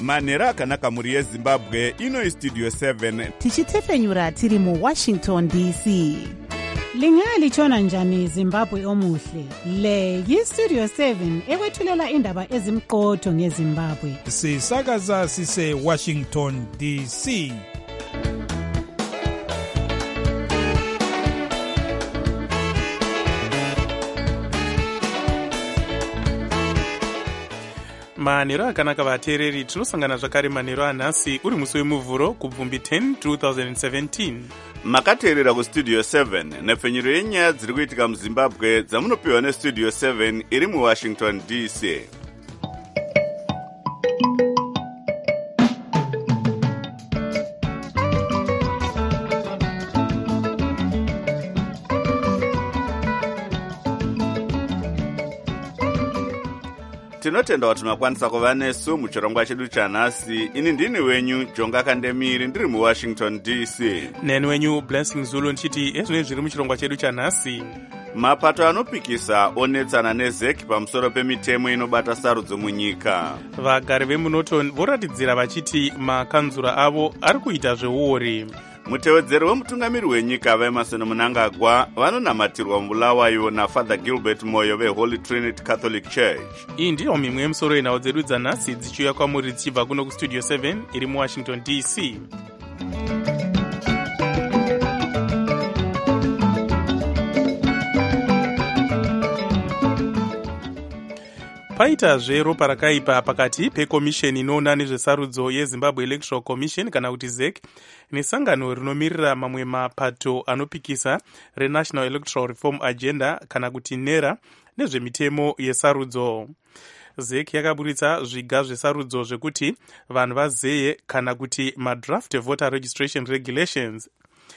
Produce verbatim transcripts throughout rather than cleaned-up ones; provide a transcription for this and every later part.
manhero akanaka mhuri yezimbabwe. Ino istudio seven tichitefenyura tiri muwashington D C. Lingalitshona njani Zimbabwe omuhle? Le yistudio seven ekwethulela indaba ezimqotho ngeZimbabwe. Sisakaza sise Washington D C. manhero akanaka vateereri, tinosangana zvakare manhero anhasi uri musi wemuvhuro kubvumbi ten twenty seventeen. makateerera kustudio seven nepfenyuro yenyaya dziri kuitika muzimbabwe dzamunopiwa nestudio seven iri muwashington D C. tinotenda kuti makwanisa kuva nesu muchirongwa chedu chanhasi. Ini ndini wenyu Jonga Kandemiri ndiri muwashington D C. neni wenyu Blessing Zulu ndichiti ezvinenge zviri muchirongwa chedu chanhasi. mapato anopikisa onetsana nezeki pamusoro pemitemo inobata sarudzo munyika. vagari vemunoton voratidzira vachiti makanzura avo ari kuita zveuori. mutevedzeri wemutungamiri wenyika vaemerson mnangagwa vanonamatirwa mubulawayo nafather Gilbert Moyo veHoly Trinity Catholic Church. iyi ndiyo mimwe yemusoro yenhau dzedu dzanhasi dzichiuya kwamuri dzichibva kuno kustudio seven iri muwashington D C. paitazve ropa rakaipa pakati pekomisheni inoona nezvesarudzo yeZimbabwe Electoral Commission kana kuti Z E C nesangano rinomirira mamwe mapato anopikisa reNational Electoral Reform Agenda kana kuti NERA nezvemitemo yesarudzo. Z E C yakaburitsa zviga zvesarudzo zvekuti vanhu vazeye kana kuti madraft voter registration regulations.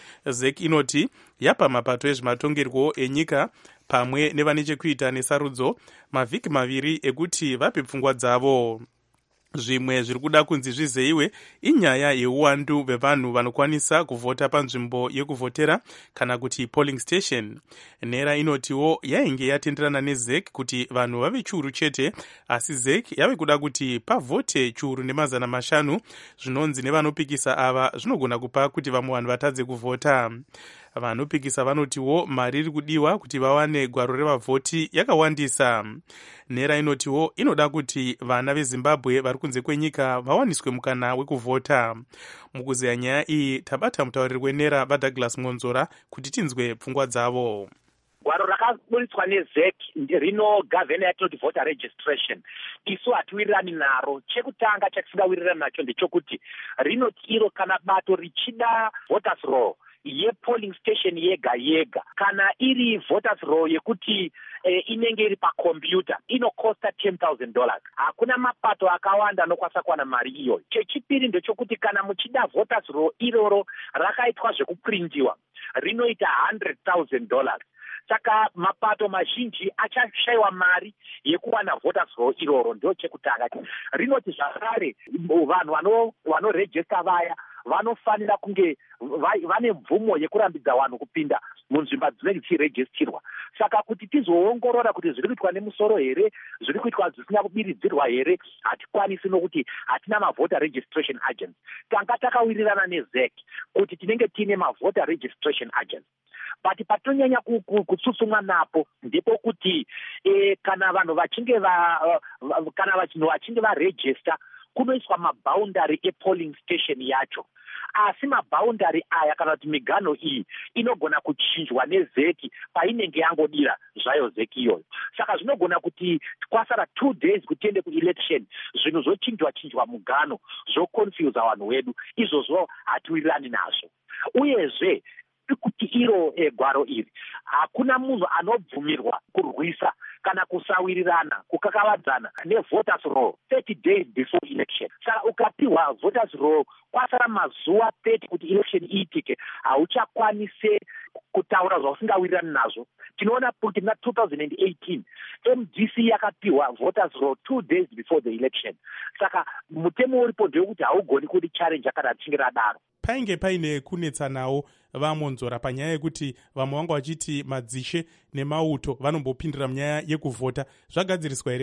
Z E C inoti yapa mapato ezvematongerwo enyika pamwe nevane chekuita nesarudzo mavhiki maviri ekuti vape pfungwa dzavo. zvimwe zviri kuda kunzi zvizeyiwe inyaya yeuwandu hwevanhu vanokwanisa kuvhota panzvimbo yekuvhotera kana kuti polling station. NERA inotiwo yainge yatenderana neZ E C kuti vanhu vave chiuru chete, asi Z E C yave kuda kuti pavhote chiuru nemazana mashanu zvinonzi nevanopikisa ava zvinogona kupa kuti vamwe vanhu vatadze kuvhota. vanopikisa vanotiwo mari iri kudiwa kuti vawane gwaro revavhoti yakawandisa. NERA inotiwo inoda kuti vana veZimbabwe vari kunze kwenyika vawaniswe mukana wekuvhota. mukuzeya nyaya iyi tabata mutauriri weNERA vaDouglas Ngonzora kuti tinzwe pfungwa dzavo. gwaro rakaburitswa neZ E C rinogavhena yatinoti voter registration. isu hatiwirirani naro. chekutanga chatisingawirirani nacho ndechokuti rinoti iro kana bato richida voters roll yepolling station yega yega kana iri voters roll yekuti e, inenge iri pakombiyuta inokosta ten thousand dollars. hakuna mapato akawanda anokwanisa kuwana mari iyo. chechipiri ndechokuti kana muchida voters roll iroro rakaitwa zvekuprintiwa rinoita one hundred thousand dollars. saka mapato mazhinji achashayiwa mari yekuwana voters roll iroro. ndio chekutanga. rinoti zvakare vanhu vanorejista vaya vanofanira kunge vane mvumo yekurambidza vanhu kupinda munzvimbo dzinenge dzichirejistirwa. saka kuti tizoongorora kuti zviri kuitwa nemusoro here, zviri kuitwa zvisina kubiridzirwa here, hatikwanisi nokuti hatina mavoter registration agents. tanga takawirirana neZ E C kuti tinenge tiine mavoter registration agents. but patonyanya kutsutsumwa napo ndipo kuti e, kana vanhu vachinge va, uh, kana vanhu vachinge varejista kunoiswa maboundary epolling station yacho. asi maboundary aya kana kuti migano iyi inogona kuchinjwa neZ E C painenge yangodira zvayo Z E C iyoyo. saka zvinogona kuti kwasara two days kuti tiende kuelection zvinhu zvochinjwa chinjwa mugano zvoconfuse vanhu vedu. izvozvo hatiwirirani nazvo. uyezve kuti iro e, gwaro iri hakuna munhu anobvumirwa kurwisa kana kusawirirana kukakavadzana nevoters roll thirty days before election. saka ukapiwa voters roll kwasara mazuva thirty kuti election iitike hauchakwanise kutaura zvausingawirirani nazvo. tinoona kuti muna two thousand eighteen M D C yakapiwa voters roll two days before the election. saka mutemo uripo ndewekuti haugoni kuti challenge kana tichinge radaro. painge paine kunetsanawo vamonzora panyaya yekuti vamwe vanga vachiti madzishe nemauto vanombopindira munyaya yekuvhota. zvagadziriswa here izvi?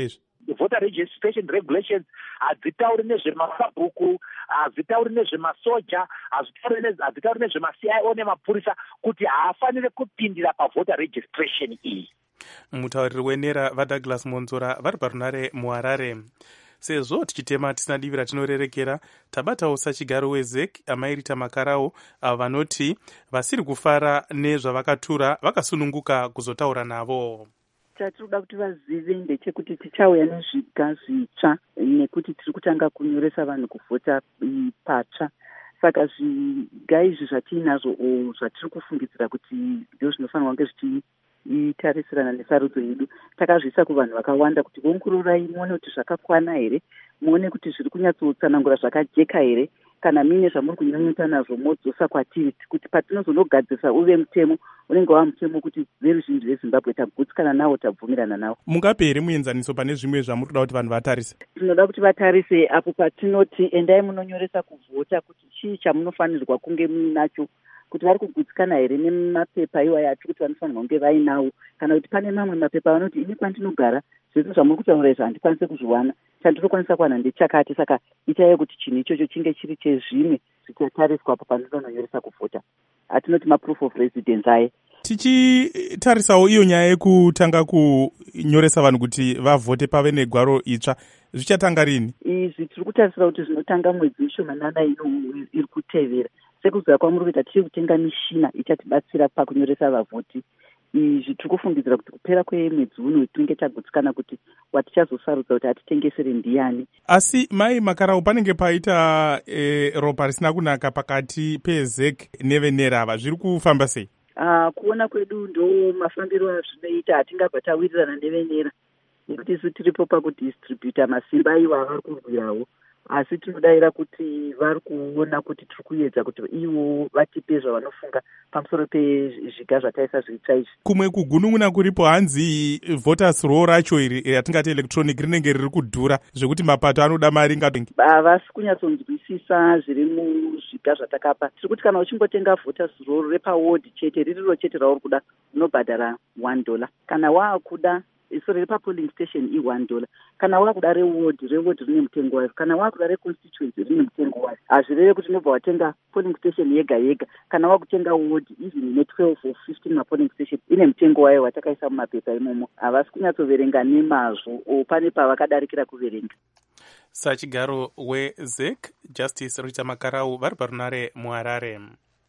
voter registration regulations hadzitauri nezvemasabhuku, hadzitauri nezvemasoja, hadzitauri nezvema-C I O nemapurisa kuti haafaniri kupindira pavoter registration iyi. Mutauriri wenera vaDouglas Monzora vari parunare muHarare. Sezvo tichitema tisina divi ratinorerekera, tabatawo sachigaro weZEC amairita Makarau avo vanoti vasiri kufara nezvavakatura vakasununguka kuzotaura navo. Chatinoda kuti vazive ndechekuti tichauya nezviga zvitsva nekuti tiri kutanga kunyoresa vanhu kuvhota patsva. Saka zviga izvi zvatiinazvo zvatiri kufungidzira kuti ndizvo zvinofanirwa kunge zvichitarisirana nesarudzo yedu, takazviisa kuvanhu vakawanda kuti ongororai muone kuti zvakakwana here, muone kuti zviri kunyatsotsanangura zvakajeka here, kana mine zvamuri kunyanyuta nazvo modzosa kwatiri, kuti patinozonogadzisa uve mutemo unenge wava mutemo kuti veruzhinji veZimbabwe tagutsikana nawo, tabvumirana nawo. Mungape here muenzaniso pane zvimwe zvamuri kuda kuti vanhu vatarise? Tinoda kuti vatarise apo patinoti endai munonyoresa kuvhota kuti chii chamunofanirwa kunge munacho, kuti vari kugutsikana here nemapepa iwayo ati kuti vanofanirwa kunge vainawo, kana kuti pane mamwe mapepa vanoti ini kwandinogara zvese zvamuri kutaura izvo handikwanise kuzviwana, chandinokwanisa kuwana ndechakati. Saka itai kuti chinhu ichocho chinge chiri chezvimwe zvichatariswa apo pandinononyoresa kuvhota, atinoti maproof of residence aye. Tichitarisawo iyo nyaya yekutanga kunyoresa vanhu kuti vavhote pave negwaro itsva, zvichatanga rini? Izvi tiri kutarisira kuti zvinotanga mwedzi mishomanana ino iri kutevera. Sekuziva kwamuri kuita tiri kutenga mishina ichatibatsira pakunyoresa vavhoti. Izvi tiri kufungidzira kuti kupera kwemwedzi uno tinenge tagutsikana kuti watichazosarudza kuti atitengesere ndiani. Asi mai Makarau, panenge paita e, ropa risina kunaka pakati peZEC nevenera ava, zviri kufamba sei? Uh, kuona kwedu ndo mafambiro azvinoita, hatingabva tawirirana nevenera nekuti isu tiripo pakudistributa masimba iwo avari kurwirawo, asi tinodavira kuti vari kuona kuti tiri kuedza kuti ivo vatipe zvavanofunga pamusoro pezviga zvataisa zvitsva izvi. Kumwe kugunun'una kuripo hanzi voters roll racho iri ratingati electronic rinenge riri kudhura zvekuti mapato anoda mari ngatongi. Havasi kunyatsonzwisisa zviri muzviga zvatakapa. Tiri kuti kana uchingotenga voters roll repaward chete, ririro chete rauri kuda, unobhadhara one dollar. Kana waakuda sorry repapolling station i one dollar. Kana wakuda reward, reward rine mutengo wayo. Kana wakuda reconstituency rine mutengo wayo. Hazvireve kuti unobva watenga polling station yega yega. Kana wakutenga ward even ne twelve or fifteen mapolling station ine mutengo wayo watakaisa mumapepa imomo. Havasi kunyatsoverenga nemazvo, pane pavakadarikira kuverenga. Sachigaro weZEC Justice Rita Makarau vari parunare muHarare.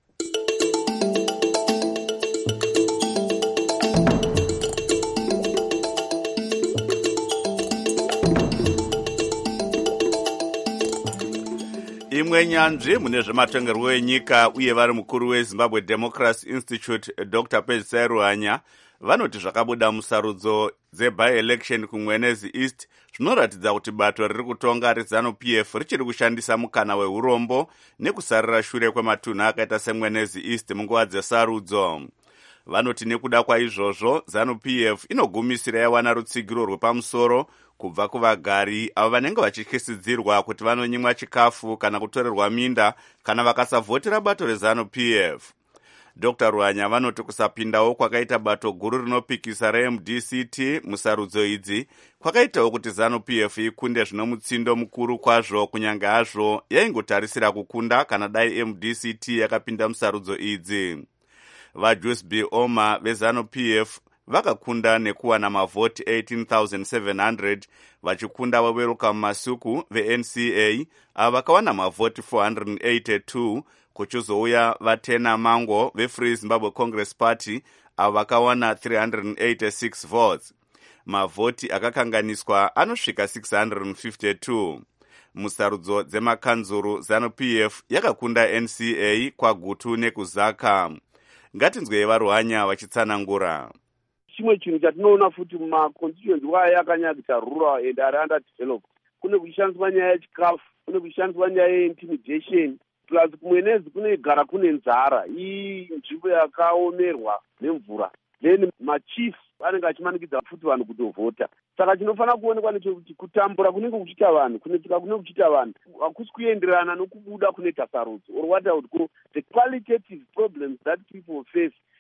Imwe nyanzvi mune zvematongerwo enyika uye vari mukuru weZimbabwe Democracy Institute Doctor Pedzisai Ruhanya vanoti zvakabuda musarudzo dzeby-election kuMwenezi East zvinoratidza kuti bato riri kutonga reZANU-P F richiri kushandisa mukana weurombo nekusarira shure kwematunhu akaita seMwenezi East munguva dzesarudzo. Vanoti nekuda kwaizvozvo ZANU-P F inogumisira yawana rutsigiro rwepamusoro kubva kuvagari avo vanenge vachityisidzirwa kuti vanonyimwa chikafu kana kutorerwa minda kana vakasavhotera bato reZANU-P F. Doctor Ruhanya vanoti kusapindawo kwakaita bato guru rinopikisa reM D C T musarudzo idzi kwakaitawo kuti ZANU-P F ikunde zvino mutsindo mukuru kwazvo, kunyange hazvo yaingotarisira kukunda kana dai M D C T yakapinda musarudzo idzi. VaJuice B. Oma veZANU-P F vakakunda nekuwana mavhoti eighteen thousand seven hundred, vachikunda vaWelcome Masuku veN C A ava vakawana mavhoti four hundred eighty-two, kuchizouya vaTena Mango veFree Zimbabwe Congress Party ava vakawana three hundred eighty-six votes. Mavhoti akakanganiswa anosvika six hundred fifty-two. Musarudzo dzemakanzuru ZANU-P F yakakunda N C A kwaGutu nekuZaka. Ngatinzwei vaRuhanya vachitsanangura. Chimwe chinhu chatinoona futi mumaconstituency waya yakanyadzisa rural and ari underdeveloped, kune kuchishandiswa nyaya yechikafu, kune kuchishandiswa nyaya yeintimidation, plus kuMwenezi kunogara kune nzara, iyi nzvimbo yakaomerwa nemvura, then machief anenge achimanikidza futi vanhu kutovhota. Saka chinofanira kuonekwa nechekuti kutambura kunenge kuchiita vanhu, kunetika kunenge kuchiita vanhu hakusi kuenderana nokubuda kunoita sarudzo, or what I would call the qualitative problems that people face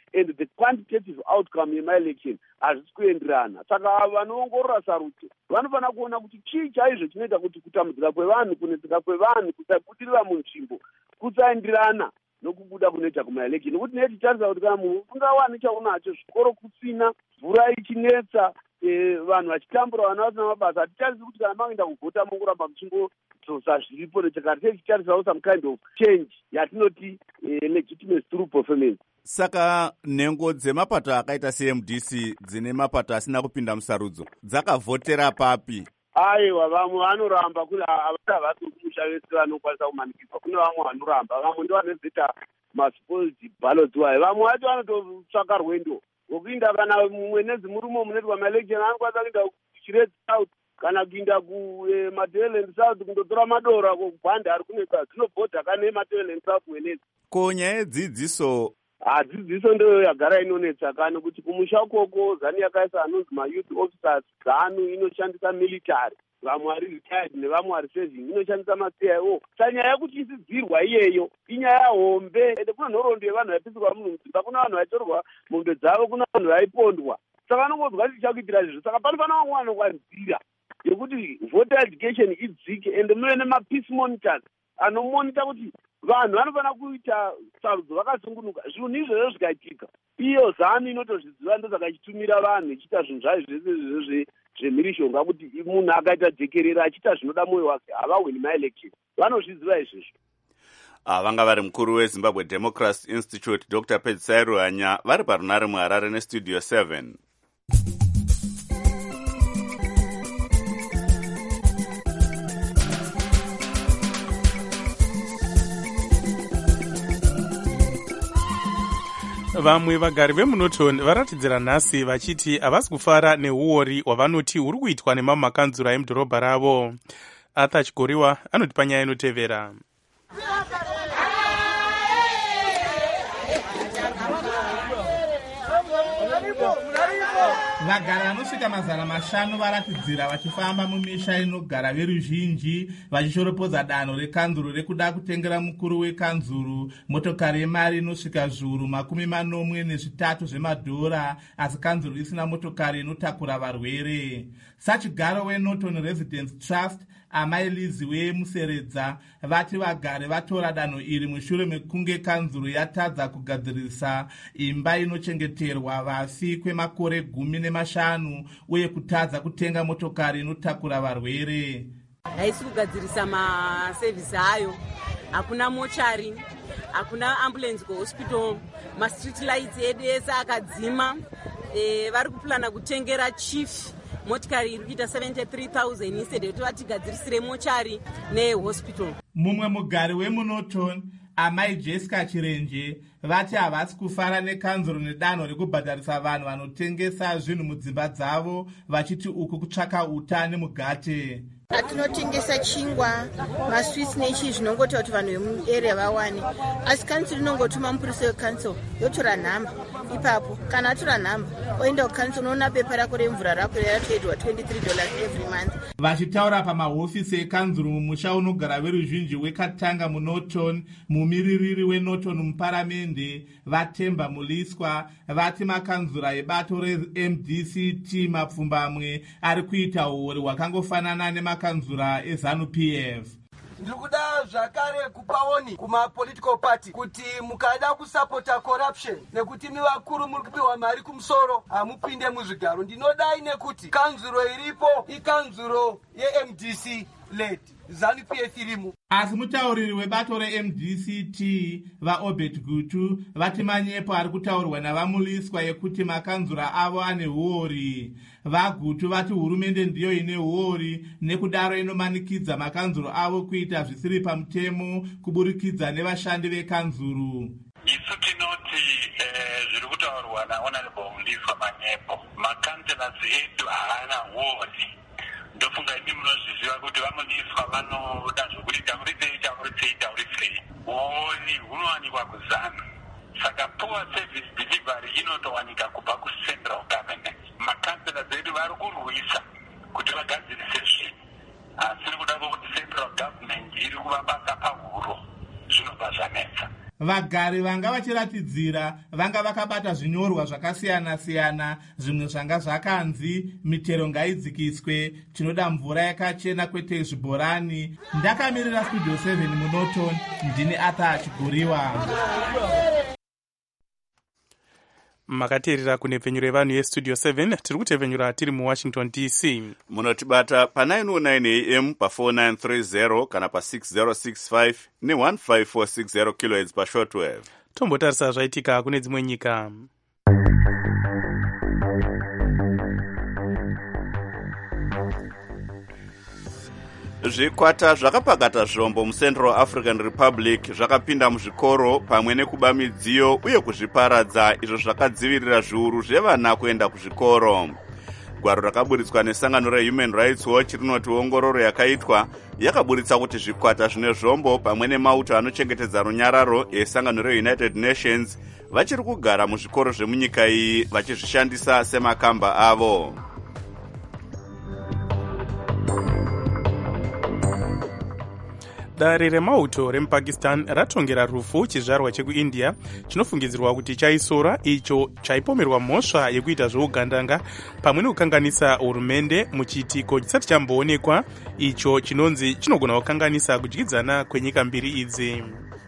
and the quantitative outcome yemaelection hazvisi kuenderana. Saka vanoongorora sarudzo vanofanira kuona kuti chii chaizvo chinoita kuti kutambudzika kwevanhu, kunetseka kwevanhu, kusabudirira munzvimbo kusaenderana nokubuda kunoita kumaelection. Nokuti netitarisa kuti kana munhu ungawani chaunacho, zvikoro kusina, mvura ichinetsa, eh, vanhu vachitambura, vana vasina mabasa, hatitarisi kuti kana maenda kuvhota mongoramba muchingozosa zviripo, netikati tichitarisawo some kind of change yatinoti eh, legitimacy through performance. Saka nhengo dzemapato akaita se-M D C dzine mapato asina kupinda musarudzo dzakavhotera papi? Aiwa, vamwe vanoramba kuti havasi kumusha vese vanokwanisa kumanikizwa. Kune vamwe vanoramba, vamwe ndo vanozoita maspoiled ballots wayo. Vamwe vacho vanototsvaka rwendo rwokuinda, kana mwenezi murimo munoitwa maelection anokwanisa kuinda kuChirezi South kana kuinda kuMatabeleland South kundotora madora kubhanda ari kuneka dzinobhodha kane Matabeleland South mwenezi. Ko nyaya yedzidziso hadzidziso ndo yagara inonetsa, kana kuti kumusha ukoko zani yakaisa anonzi mayouth officers, zanu inoshandisa military, vamwe vari retired nevamwe vari serving, inoshandisa ma-C I O. Sanyaya yekuti isidzirwa iyeyo inyaya hombe, ende kuna nhoroondo yevanhu vaipisirwa munhu mudzimba, kuna vanhu vaitorwa mombe dzavo, kuna vanhu vaipondwa. Saka vanongodzwa kuti tichakuitira zvizvo. Saka panofanira vamwe vanokwanzira yekuti voter education idzike, ende muve nema-peace monitors anomonita kuti vanhu vanofanira kuita sarudzo vakasungunuka. Zvinhu izvozvo zvikaitika, iyo zanu inotozviziva, ndo saka ichitumira vanhu ichiita zvinhu zvayo zvese zvemhirishonga, kuti munhu akaita jekerera achiita zvinoda mwoyo wake havahwini maelection, vanozviziva izvozvo. Vanga vari mukuru weZimbabwe Democracy Institute Doctor Pedzisai Ruhanya vari parunare muHarare nestudio seven. Vamwe vagari vemunoton varatidzira nhasi vachiti havasi kufara neuori hwavanoti huri kuitwa nemamakanzura emudhorobha ravo. Arthur Chigoriwa anotipa nyaya inotevera. Vagari vanosvika mazana mashanu varatidzira vachifamba mumisha inogara veruzhinji vachishoropodza danho rekanzuru rekuda kutengera mukuru wekanzuru motokari yemari inosvika zviuru makumi manomwe nezvitatu zvemadhora, asi kanzuru isina motokari inotakura varwere. Sachigaro weNorton Residence Trust amai Lizi wemuseredza vati vagari vatora danho iri mushure mekunge kanzuru yatadza kugadzirisa imba inochengeterwa vafi kwemakore gumi nemashanu uye kutadza kutenga motokari inotakura varwere. Haisi kugadzirisa masevhisi ayo, hakuna mochari, hakuna ambulance kuhospital, mastreet lights edu ese akadzima. E, vari kuplana kutengera chief motikari iri kuita seventy-three thousand instead yekuti vatigadzirisire mochari nehospital. Mumwe mugari wemuNorton amai Jessica Chirenje vati havasi kufara nekanzuro nedanho rekubhadharisa vanhu vanotengesa zvinhu mudzimba dzavo, vachiti uku kutsvaka uta nemugate. Atinotengesa chingwa, maswits nechi zvinongota kuti vanhu vemuarea vawane, asi kansuru inongotuma mupurisa wekansuru yotora nhamba. Ipapo kana atora nhamba oenda kukansuru, unoona pepa rako remvura rako ratoedwa twenty-three dollars every month. Vachitaura pamahofisi ekanzuru mumusha unogara veruzhinji wekatanga muNorton, mumiririri weNorton muparamende Vatemba Muliswa vati makanzura ebato re-M D C T mapfumbamwe ari kuita uori hwakangofanana nemakanzura eZANU P F. Ndikuda zvakare kupaoni kuma political party kuti mukada kusapota corruption nekuti mi vakuru muri kupiwa mari kumusoro hamupinde muzvigaro. Ndinodai nekuti kanzuro iripo ikanzuro ye-M D C led ZANU P F irimu. Asi mutauriri webato re-M D C T vaObert Gutu vati manyepo ari kutaurwa navamuliswa yekuti makanzura avo ane huori. VaGutu vati hurumende ndiyo ine huori nekudaro inomanikidza makanzuro avo kuita zvisiri pamutemo kuburikidza nevashandi vekanzuru. Isu tinoti zviri kutaurwa naHonorable Muliswa manyepo, makanzura edu haana huori. Ndofunga imi munozviziva kuti vamuliswa vanoda zvokuti taurisei taurisei taurisei. Huori hunowanikwa kuZANU. Saka poor service delivery inotowanika kubva kucentral government. Makansela edu vari kurwisa kuti vagadzirise zvinhu, asi iri kuda kuti central government iri kuvabasa pahuro, zvinobva zvanetsa. vagari vanga vachiratidzira vanga vakabata zvinyorwa zvakasiyana-siyana, zvimwe zvanga zvakanzi mitero ngaidzikiswe, tinoda mvura yakachena kwete zvibhorani. Ndakamirira Studio seven munoton, ndini Arthur Chiguriwa. Makateerera kune venyu revanhu yestudio seven, tiri kutevhenyura tiri muwashington D C. Munotibata pa nine oh nine A M pa four nine three zero kana pa six zero six five ne one five four six zero kilohertz pa shortwave. Tombotarisa zvaitika kune dzimwe nyika. Zvikwata zvakapakata zvombo muCentral African Republic zvakapinda muzvikoro pamwe nekuba midziyo uye kuzviparadza, izvo zvakadzivirira zviuru zvevana kuenda kuzvikoro. Gwaro rakaburitswa nesangano reHuman Rights Watch rinoti ongororo yakaitwa yakaburitsa kuti zvikwata zvine zvombo pamwe nemauto anochengetedza runyararo esangano reUnited Nations vachiri kugara muzvikoro zvemunyika iyi vachizvishandisa semakamba avo. Dare remauto remupakistan ratongera rufu chizvarwa chekuindia chinofungidzirwa kuti chaisora, icho chaipomerwa mhosva yekuita zveugandanga pamwe nekukanganisa hurumende muchiitiko chisati chamboonekwa, icho chinonzi chinogona kukanganisa kudyidzana kwenyika mbiri idzi.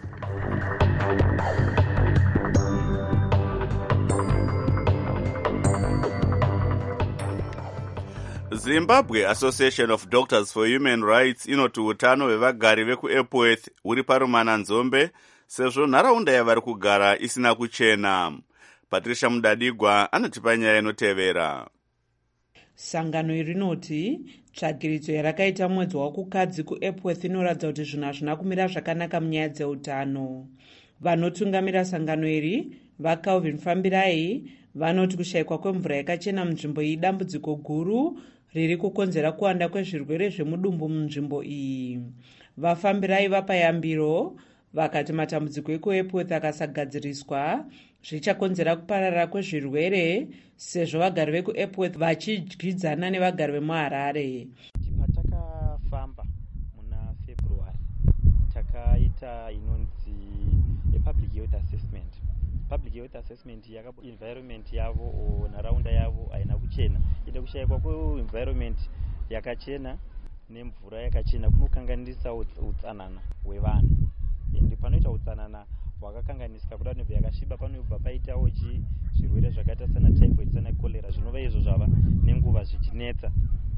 Zimbabwe Association of Doctors for Human Rights inoti utano hwevagari vekuEpworth huri parumana nzombe sezvo nharaunda yavari kugara isina kuchena. Patricia Mudadigwa anotipa nyaya inotevera. Sangano iri rinoti tsvagiridzo yarakaita mwedzi wakukadzi kuEpworth inoratidza kuti zvinhu hazvina kumira zvakanaka munyaya dzeutano. Vanotungamira sangano iri vaCalvin Fambirai vanoti kushayikwa kwemvura yakachena munzvimbo iyi dambudziko guru riri kukonzera kuwanda kwezvirwere zvemudumbu munzvimbo iyi. Vafambirai vapa yambiro vakati matambudziko ekuEpworth akasagadziriswa zvichakonzera kuparara kwezvirwere sezvo vagari vekuEpworth vachidyidzana nevagari vemuHarare. Patakafamba muna February takaita inonzi public health assessment. Public health assessment yaka environment yavo o nharaunda yavo haina kuchena. Inde kushayikwa kwe-environment yakachena nemvura yakachena kunokanganisa utsanana hwevanhu. Ende panoita utsanana hwakakanganisika kuda nebva yakasviba panobva paitawo chi zvirwere zvakaita sana typhoid sana cholera zvinova izvo zvava nenguva zvichinetsa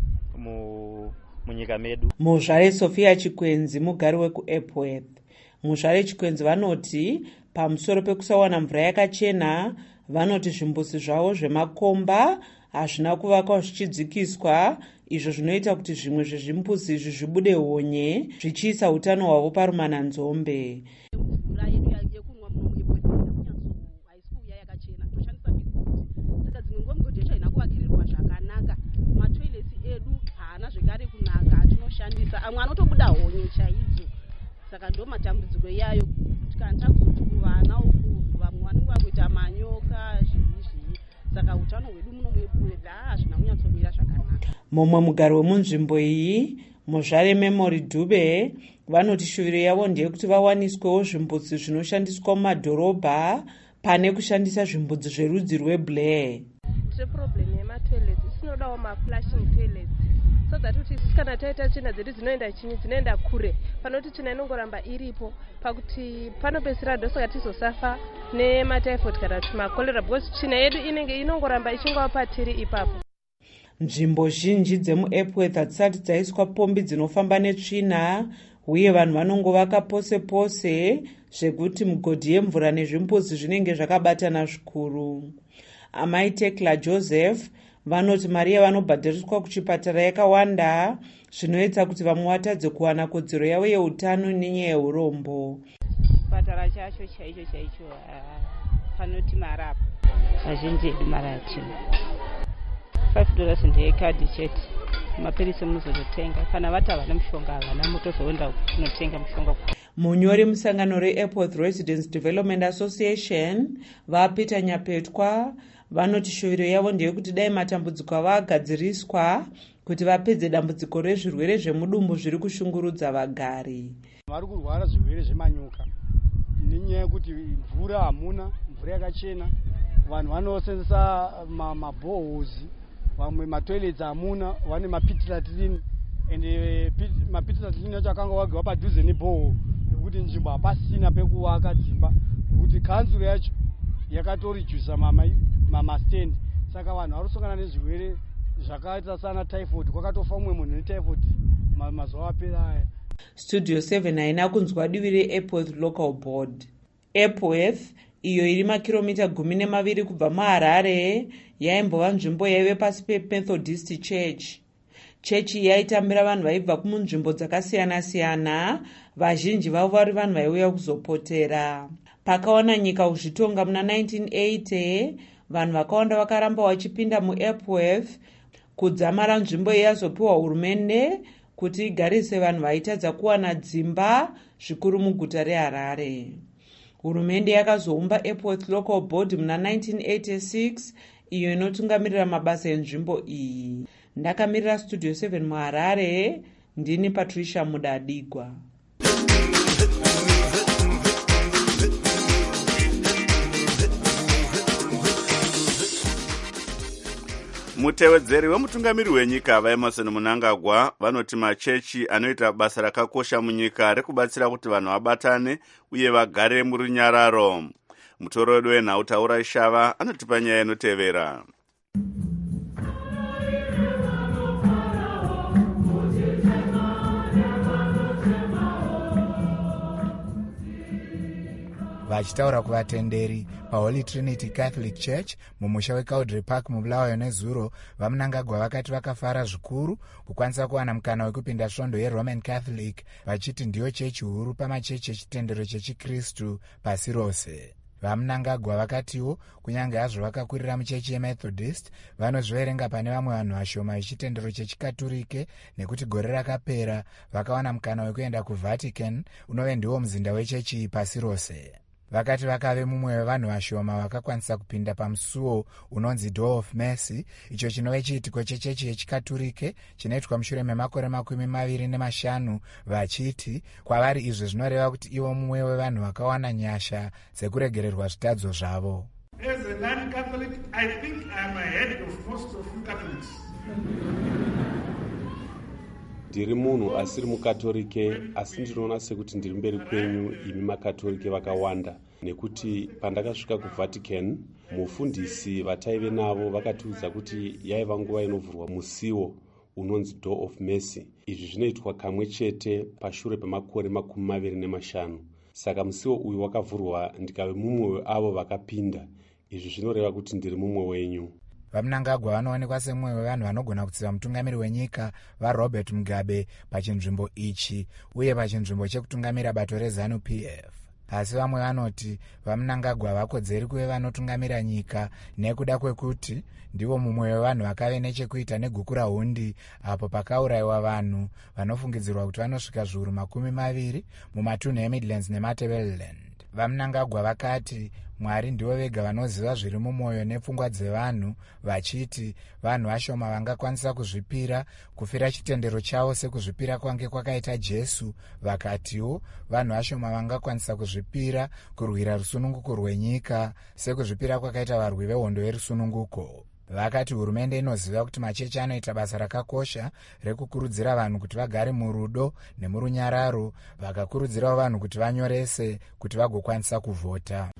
mu munyika medu. Muzvare Sophia Chikwenzi mugari wekuEpworth. Muzvare Chikwenzi vanoti pamusoro pekusawana mvura yakachena, vanoti zvimbuzi zvavo zvemakomba hazvina kuvakwa zvichidzikiswa, izvo zvinoita kuti zvimwe zvezvimbuzi izvi zvibude honye zvichiisa utano hwavo parumana nzombe. Mvura yedu yekunwa munomuEpworth haisi kuuya yakachena, toshandisa migodhi. Saka dzimwe nguva migodhi yacho haina kuvakirirwa zvakanaka. Matoilets edu haana zvekare kunaka atinoshandisa, amwe anotobuda honye chaidzo. Saka ndo matambudziko iyayo kuti kana takuti kuvana uku vamwe vanenge vakuita manyoka zvii zvii. Saka utano hwedu muno muEpworth hazvina kunyatsomira zvakanaka. Mumwe mugari wemunzvimbo iyi, Muzvare Memory Dube, vanoti shuviro yavo ndeyekuti vawaniswewo zvimbuzi zvinoshandiswa mumadhorobha pane kushandisa zvimbuzi zverudzi rweBlair. Tine problem yematoilets, isinodawo maflushing toilets. So that kuti kana taita tsvina dzedu dzinoenda chinyi dzinoenda kure, panoti tsvina inongoramba iripo pakuti panopedzisira ndosaka tizosafa nematyphoid kana kuti makolera because tsvina yedu inenge inongoramba ichingova patiri ipapo. Nzvimbo zhinji dzemuEpworth hadzisati dzaiswa pombi dzinofamba netsvina, uye vanhu vanongovaka pose pose zvekuti migodhi yemvura nezvimbuzi zvinenge zvakabatana zvikuru. Amai Tekla Joseph vanoti mari yavanobhadhariswa kuchipatara yakawanda, zvinoita kuti vamwe vatadze kuwana kodzero yavo yeutano nenyaya yeurombo. Chipatara chacho chaicho chaicho panoti marapa azhinji edu mari hatina. five dollars ndeyekadhi chete, mapirisi munozototenga kana vati havana mushonga havana mutozoenda kunotenga mushonga. Munyori musangano reEpworth Residents Development Association vaPeter Nyapetwa vanoti shuviro yavo ndeyekuti dai matambudziko ava agadziriswa kuti vapedze dambudziko rezvirwere zvemudumbu zviri kushungurudza vagari. Vari kurwara zvirwere zvemanyoka nenyaya yekuti mvura hamuna, mvura yakachena. Vanhu vanosenzesa maboholes, vamwe matoilets hamuna, vane mapit latrine, ende mapit latrine acho akanga wagwa padhuze neboho nekuti nzvimbo hapasina pekuwaka dzimba, nekuti kanzuro yacho yakatoredusa mamastand. Saka vanhu varosongana nezvirwere zvakaita sana typhoid, kwakatofa mumwe munhu netyphoid mazuva apera aya. Studio seven haina kunzwa divi reEpworth Local Board. Epworth, iyo iri makiromita gumi nemaviri kubva muHarare, yaimbova nzvimbo yaive pasi peMethodist Church. Chechi yaitambira vanhu vaibva kumunzvimbo dzakasiyana-siyana, vazhinji vavo vari vanhu vaiuya kuzopotera. Pakaona nyika kuzvitonga muna nineteen eighty, vanhu vakawanda vakaramba vachipinda muEpworth kudzamara nzvimbo yazopiwa hurumende kuti igarise vanhu vaitadza kuwana dzimba zvikuru muguta reHarare. Hurumende yakazoumba Epworth Local Board muna nineteen eighty-six, iyo inotungamirira mabasa enzvimbo iyi. Ndakamirira Studio seven muHarare, ndini Patricia Mudadigwa. Mutevedzeri wemutungamiri wenyika vaEmerson Mnangagwa vanoti machechi anoita basa rakakosha munyika rekubatsira kuti vanhu vabatane uye vagare murunyararo. Mutoro wedu wenhau Taura Shava anotipa nyaya inotevera. Vachitaura kuvatenderi paHoly Trinity Catholic Church mumusha weCowdray Park mubulawayo nezuro, vaMnangagwa vakati vakafara zvikuru kukwanisa kuwana mukana wekupinda svondo yeRoman Catholic, vachiti ndiyo chechi huru pamachechi echitendero chechikristu pasi rose. VaMnangagwa vakatiwo kunyange hazvo vakakurira muchechi yeMethodist, vanozviverenga pane vamwe vanhu vashoma vechitendero chechikaturike, nekuti gore rakapera vakawana mukana wekuenda kuVatican, unove ndiwo muzinda wechechi pasi rose. Vakati vakave mumwe wevanhu vashoma vakakwanisa kupinda pamusuo unonzi Door of Mercy, icho chinove chiitiko chechechi yechikaturike chinoitwa mushure memakore makumi maviri nemashanu, vachiti kwavari izvo zvinoreva kuti ivo mumwe wevanhu vakawana nyasha dzekuregererwa zvitadzo zvavo. As a non-Catholic, I think I am ahead of most of you Catholics. Ndiri munhu asiri mukatorike, asi ndinoona sekuti ndiri mberi kwenyu imi makatorike vakawanda, nekuti pandakasvika kuVatican, mufundisi vataive navo vakatiudza kuti yaiva nguva inovhurwa musiwo unonzi Door of Mercy. Izvi zvinoitwa kamwe chete pashure pemakore makumi maviri nemashanu. Saka musiwo uyu wakavhurwa ndikave mumwe weavo vakapinda. Izvi zvinoreva kuti ndiri mumwe wenyu. VaMnangagwa vanoonekwa semumwe wevanhu vanogona kutsiva mutungamiri wenyika vaRobert Mugabe pachinzvimbo ichi uye pachinzvimbo chekutungamira bato reZANU P F. Asi vamwe vanoti vaMnangagwa vakodzeri kuve vanotungamira nyika nekuda kwekuti ndivo mumwe wevanhu vakave nechekuita negukura hundi, apo pakaurayiwa vanhu vanofungidzirwa kuti vanosvika zviuru makumi maviri mumatunhu eMidlands neMatabeleland. VaMnangagwa vakati Mwari ndivo vega vanoziva zviri mumwoyo nepfungwa dzevanhu, vachiti vanhu vashoma vangakwanisa kuzvipira kufira chitendero chavo sekuzvipira kwange kwakaita Jesu. Vakatiwo vanhu vashoma vangakwanisa kuzvipira kurwira rusununguko rwenyika sekuzvipira kwakaita varwi vehondo yerusununguko. Vakati hurumende inoziva kuti machechi anoita basa rakakosha rekukurudzira vanhu kuti vagare murudo nemurunyararo, vakakurudzirawo vanhu kuti vanyorese kuti vagokwanisa kuvhota.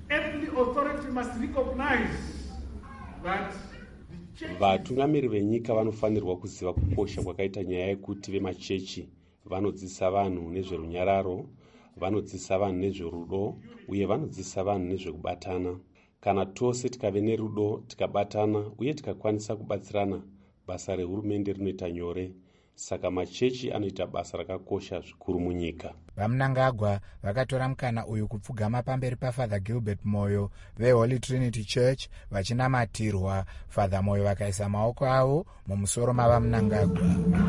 Vatungamiri venyika vanofanirwa kuziva kukosha kwakaita nyaya yekuti vemachechi vanodzidzisa vanhu nezverunyararo, vanodzidzisa vanhu nezverudo uye vanodzidzisa vanhu nezvekubatana. Kana tose tikave nerudo, tikabatana uye tikakwanisa kubatsirana, basa rehurumende rinoita nyore. Saka machechi anoita basa rakakosha zvikuru munyika. VaMnangagwa vakatora mukana uyu kupfugama pamberi paFather Gilbert Moyo veHoly Trinity Church vachinamatirwa. Father Moyo vakaisa maoko avo mumusoro mavaMnangagwa.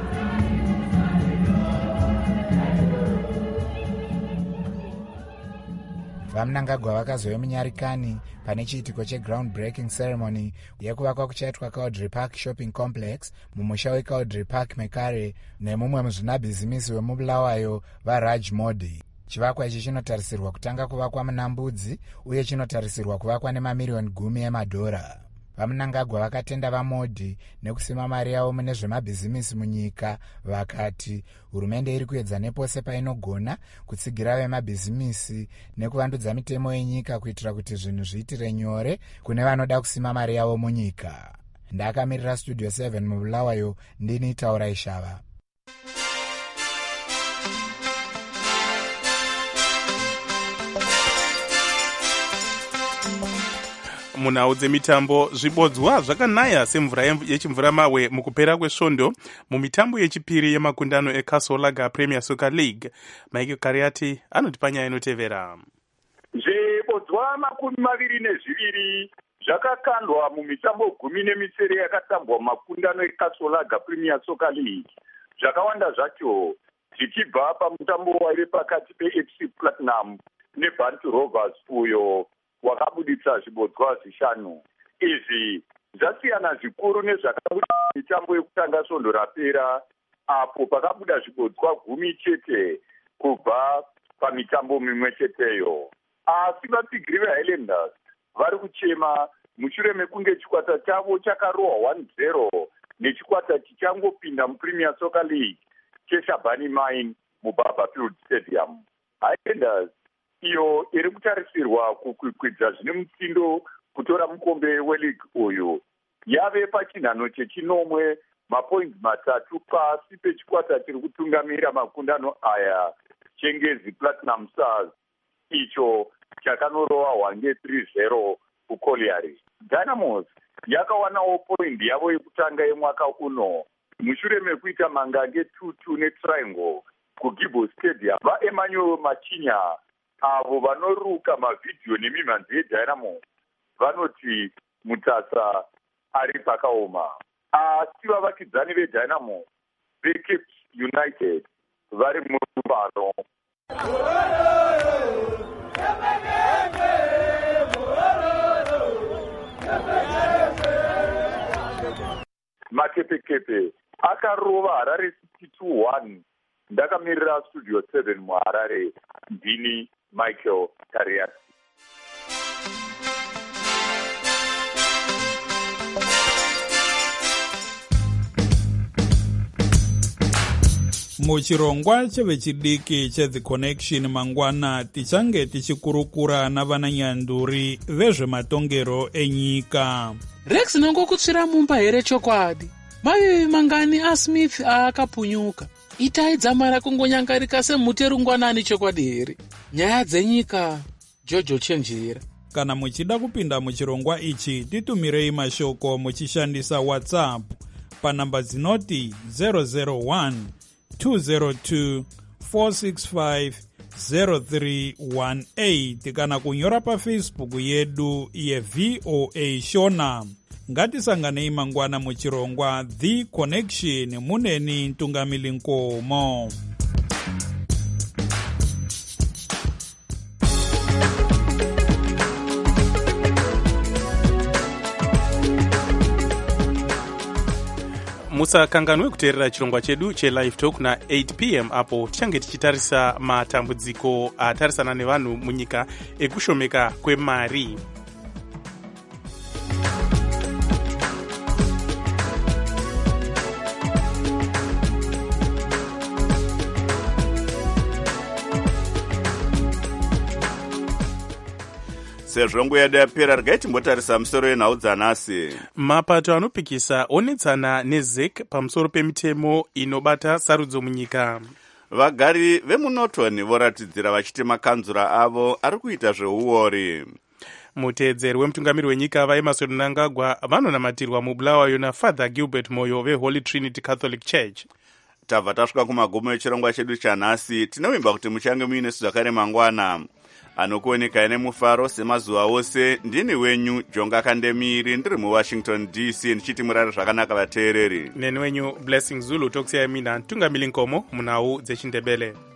VaMnangagwa vakazove munyarikani pane chiitiko cheground breaking ceremony yekuvakwa kuchaitwa Cowdray Park Shopping Complex mumusha weCowdray Park Mekare nemumwe muzvinabhizimisi wemubulawayo vaRaj Modi. chivakwa ichi chinotarisirwa kutanga kuvakwa muna Mbudzi uye chinotarisirwa kuvakwa nemamiriyoni gumi emadhora. Vamunangagwa vakatenda vaModhi nekusima mari yavo mune zvemabhizimisi munyika, vakati hurumende iri kuedza nepose painogona kutsigira vemabhizimisi nekuvandudza mitemo yenyika kuitira kuti zvinhu zviitire nyore kune vanoda kusima mari yavo munyika. Ndakamirira Studio seven mubulawayo, ndini Taura Ishava. Munhau dzemitambo, zvibodzwa zvakanaya semvura yechimvura mawe mukupera kwesvondo mumitambo yechipiri yemakundano eCastle Lager Premier Soccer League. Michael Kariati anoti panyaya inotevera. Zvibodzwa makumi maviri nezviviri zvakakandwa mumitambo gumi nemisere yakatambwa mumakundano eCastle Lager Premier Soccer League. Zvakawanda zvacho zvichibva pamutambo waive pakati peF C Platinum neBantu Rovers uyo wakabuditsa zvibodzwa zvishanu. Izvi zvasiyana zvikuru nezvakabuda mitambo yekutanga svondo rapera, apo pakabuda zvibodzwa gumi chete kubva pamitambo mimwe cheteyo. Asi vatsigiri veHighlanders vari kuchema mushure mekunge chikwata chavo chakarohwa one zero nechikwata chichangopinda muPremier Soccer League cheShabani Mine muBarberfield Stadium. Highlanders iyo iri kutarisirwa kukwikwidza zvine mutsindo kutora mukombe weleague uyu yave pachinhano chechinomwe mapoints matatu pasi pechikwata chiri kutungamira makundano aya Chengezi Platinum Stars, icho chakanorova three zero kuColliery. Dynamos yakawanawo point yavo yekutanga yemwaka uno mushure mekuita mangange two two neTriangle kuGibo Stadium. VaEmmanuel Machinya avo vanoruka mavhidhiyo nemimhanzi yeDynamo vanoti Mutasa ari pakaoma. Asi vavakidzani veDynamo veCape United vari murubano. Makepekepe akarova Harare City two one. Ndakamirira Studio seven muHarare, ndini Michael Kariati. Muchirongwa chevechidiki cheThe Connection mangwana tichange tichikurukura navananyanduri vezvematongero enyika. Rex nongokutsvira mumba here chokwadi. Mavivi mangani aSmith aakapunyuka. Itai dzamara kungonyangarika semuterungwanani chokwadi here. Nyaya dzenyika, Jojo Chenjira. Kana muchida kupinda muchirongwa ichi, titumirei mashoko muchishandisa WhatsApp panamba zinoti zero zero one two zero two four six five zero three one eight kana kunyora paFacebook yedu yeV O A Shona. Ngatisanganei mangwana muchirongwa The Connection muneni Ntungamili Nkomo. musakanganwe kuteerera chirongwa chedu chelive talk na eight p m apo tichange tichitarisa matambudziko atarisana nevanhu munyika ekushomeka kwemari. Sezvo nguva yedu yapera, regai timbotarisa musoro yenhau dzanhasi. Mapato anopikisa onetsana neZEC pamusoro pemitemo inobata sarudzo munyika. Vagari vemuNorton voratidzira vachiti makanzura avo ari kuita zveuori. Muteedzeri wemutungamiri wenyika vaEmmerson Mnangagwa vanonamatirwa mubulawayo naFather Gilbert Moyo veHoly Trinity Catholic Church. Tabva tasvika kumagumo echirongwa chedu chanhasi. Tinovimba kuti muchange muine zvakare mangwana. Anokuoneka nemufaro semazuva ose. Ndini wenyu Jonga Kandemiri, ndiri muWashington D C ndichiti murare zvakanaka vateereri. Neni wenyu Blessing Zulu, tokusiyai mina Ntungamili Nkomo munhau dzechindebele.